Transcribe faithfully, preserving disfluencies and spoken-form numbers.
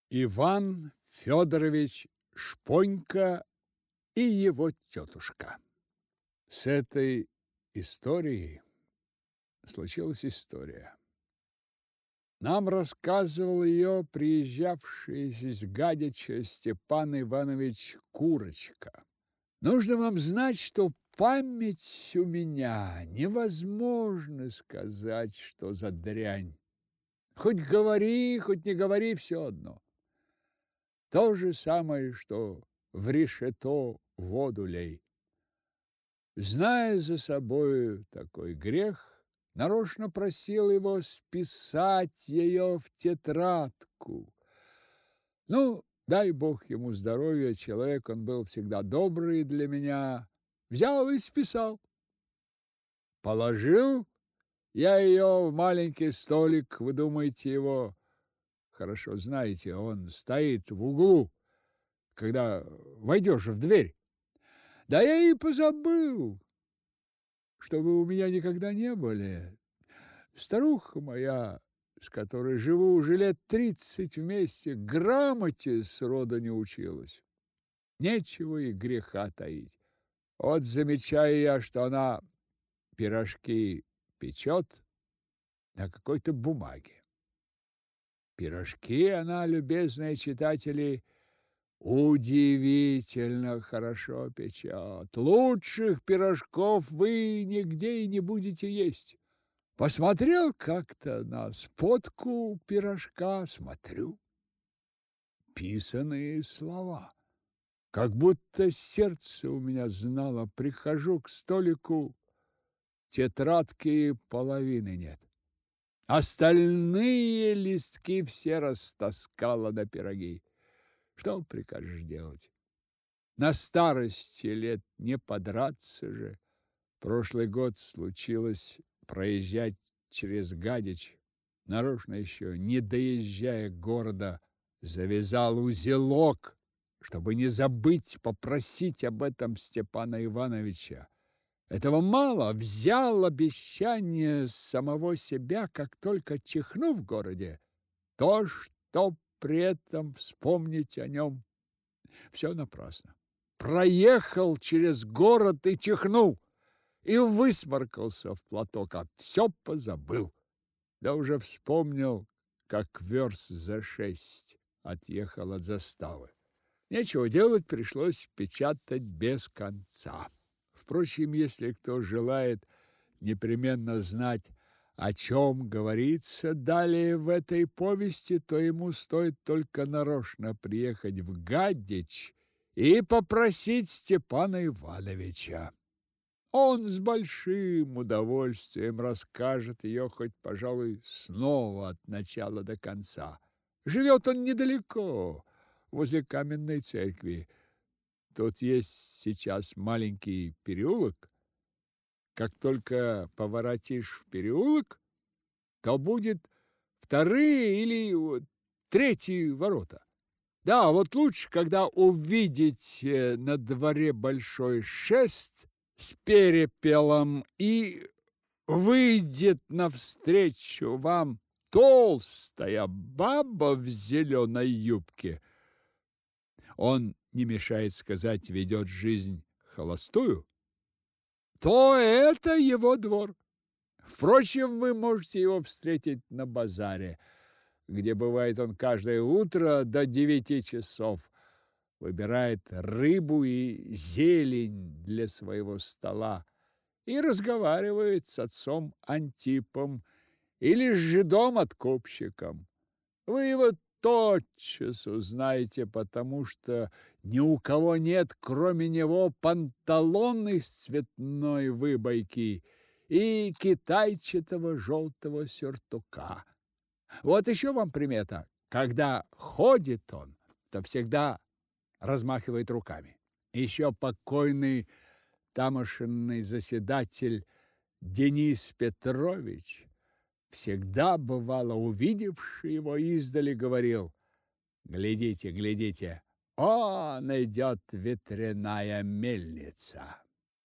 Иван Федорович Шпонька и его тетушка. С этой историей случилась история. Нам рассказывал ее приезжавший из Гадича Степан Иванович Курочка. Нужно вам знать, что память у меня невозможно сказать, что за дрянь. Хоть говори, хоть не говори, все одно. То же самое, что в решето воду лей. Зная за собою такой грех, нарочно просил его списать ее в тетрадку. Ну, дай Бог ему здоровья, человек он был всегда добрый для меня. Взял и списал. Положил я ее в маленький столик, вы думаете, его хорошо знаете, он стоит в углу, когда войдешь в дверь. Да я и позабыл, что вы у меня никогда не были. Старуха моя, с которой живу уже лет тридцать вместе, грамоте сроду не училась. Нечего и греха таить. Вот замечаю я, что она пирожки печет на какой-то бумаге. Пирожки она, любезные читатели, удивительно хорошо печет. Лучших пирожков вы нигде и не будете есть. Посмотрел как-то на спотку пирожка, смотрю. Писаные слова. Как будто сердце у меня знало. Прихожу к столику, тетрадки половины нет. Остальные листки все растаскала на пироги. Что прикажешь делать? На старости лет не подраться же. Прошлый год случилось проезжать через Гадич. Нарочно еще, не доезжая города, завязал узелок, чтобы не забыть попросить об этом Степана Ивановича. Этого мало, взял обещание самого себя, как только чихну в городе, то, что при этом вспомнить о нем, все напрасно. Проехал через город и чихнул, и высморкался в платок, а все позабыл. Да уже вспомнил, как верст за шесть отъехал от заставы. Нечего делать, пришлось печатать без конца. Впрочем, если кто желает непременно знать, о чем говорится далее в этой повести, то ему стоит только нарочно приехать в Гадич и попросить Степана Ивановича. Он с большим удовольствием расскажет ее хоть, пожалуй, снова от начала до конца. Живет он недалеко, возле каменной церкви. Тут есть сейчас маленький переулок. Как только поворотишь в переулок, то будет вторые или третьи ворота. Да, вот лучше, когда увидите на дворе большой шест с перепелом и выйдет навстречу вам толстая баба в зеленой юбке. Он, не мешает сказать, ведет жизнь холостую, то это его двор. Впрочем, вы можете его встретить на базаре, где бывает он каждое утро до девяти часов. Выбирает рыбу и зелень для своего стола и разговаривает с отцом Антипом или с жидом-откупщиком. Вы его тотчас узнаете, потому что ни у кого нет, кроме него, панталон из цветной выбойки и китайчатого желтого сюртука. Вот еще вам примета. Когда ходит он, то всегда размахивает руками. Еще покойный тамошний заседатель Денис Петрович, всегда бывало увидевший его издали, говорил: «Глядите, глядите, он идет ветряная мельница».